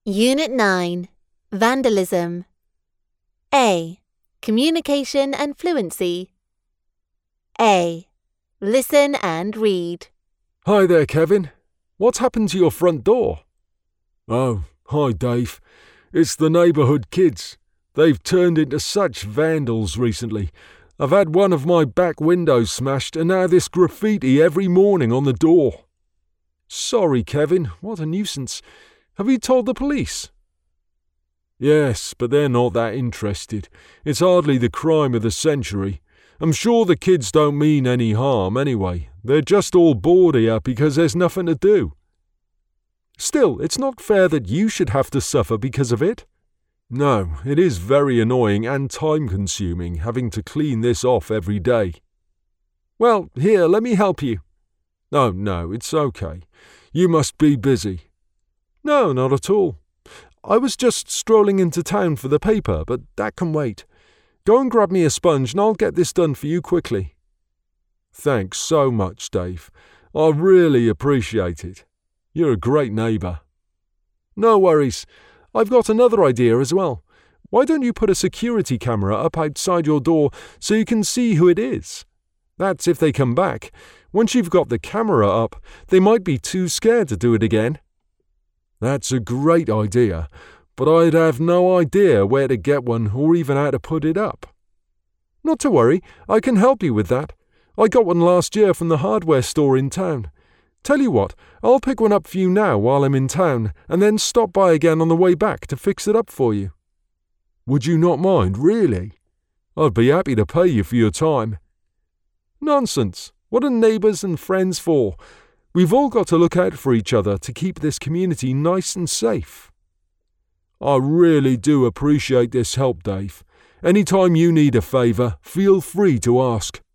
Unit 9. Vandalism. A. Communication and fluency. A. Listen and read. Hi there, Kevin. What's happened to your front door? Oh, hi, Dave. It's the neighbourhood kids. They've turned into such vandals recently. I've had one of my back windows smashed and now this graffiti every morning on the door. Sorry, Kevin. What a nuisance. Have you told the police? Yes, but they're not that interested. It's hardly the crime of the century. I'm sure the kids don't mean any harm anyway. They're just all bored here because there's nothing to do. Still, it's not fair that you should have to suffer because of it. No, it is very annoying and time-consuming having to clean this off every day. Well, here, let me help you. No, it's okay. You must be busy. No, not at all. I was just strolling into town for the paper, but that can wait. Go and grab me a sponge and I'll get this done for you quickly. Thanks so much, Dave. I really appreciate it. You're a great neighbour. No worries. I've got another idea as well. Why don't you put a security camera up outside your door so you can see who it is? That's if they come back. Once you've got the camera up, they might be too scared to do it again. That's a great idea, but I'd have no idea where to get one or even how to put it up. Not to worry, I can help you with that. I got one last year from the hardware store in town. Tell you what, I'll pick one up for you now while I'm in town, and then stop by again on the way back to fix it up for you. Would you not mind, really? I'd be happy to pay you for your time. Nonsense. What are neighbours and friends for? We've all got to look out for each other to keep this community nice and safe. I really do appreciate this help, Dave. Any time you need a favour, feel free to ask.